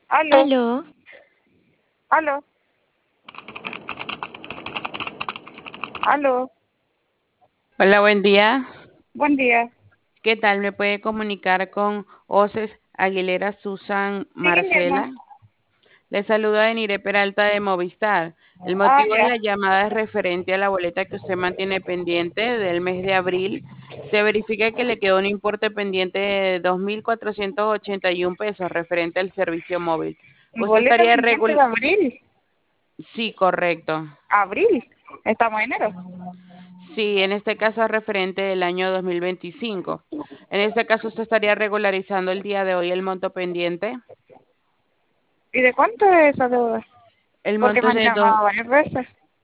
Aló, Aló, aló, aló. Hola, buen día. Buen día. ¿Qué tal? ¿Me puede comunicar con Oces Aguilera Susan ¿Sí, quién llama? Marcela? Le saluda Denire Peralta de Movistar. El Ah, motivo de ya. la llamada es referente a la boleta que usted mantiene pendiente del mes de abril. Se verifica que le quedó un importe pendiente de 2.481 pesos referente al servicio móvil. ¿Usted Boleta estaría pendiente de regular? abril. Sí, correcto. Abril. Estamos en enero. Sí, en este caso es referente del año 2025. En este caso, usted estaría regularizando el día de hoy el monto pendiente. ¿Y de cuánto es esa deuda? El Porque monto me es han de llamado varias veces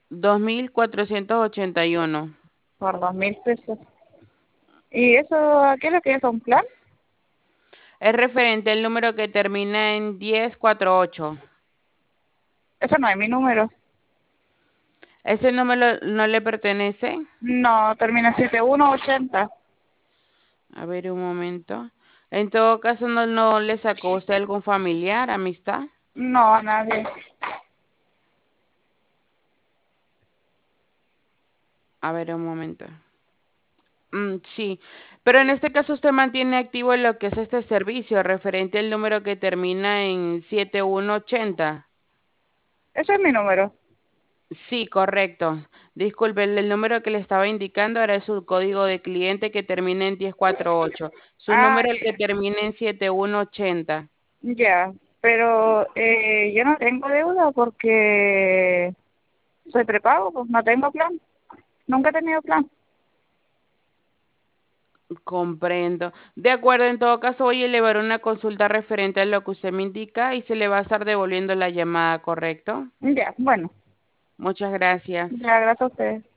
2.481. por 2.000 pesos. ¿Y eso qué es lo que es un plan? Es referente al número que termina en 1048. Eso no es mi número. ¿Ese número no le pertenece? No, termina 7180. A ver, un momento. En todo caso, ¿no le sacó usted algún familiar, amistad? No, a nadie. A ver, un momento. Sí, pero en este caso usted mantiene activo lo que es este servicio referente al número que termina en 7180. Ese es mi número. Sí, correcto. Disculpe, el número que le estaba indicando era su código de cliente que termina en 1048. Su Ah, número el que termina en 7180. ya. Pero yo no tengo deuda porque soy prepago, pues no tengo plan. Nunca he tenido plan. Comprendo. De acuerdo, en todo caso voy a elevar una consulta referente a lo que usted me indica y se le va a estar devolviendo la llamada, ¿correcto? Ya, bueno. Muchas gracias. Ya, gracias a ustedes.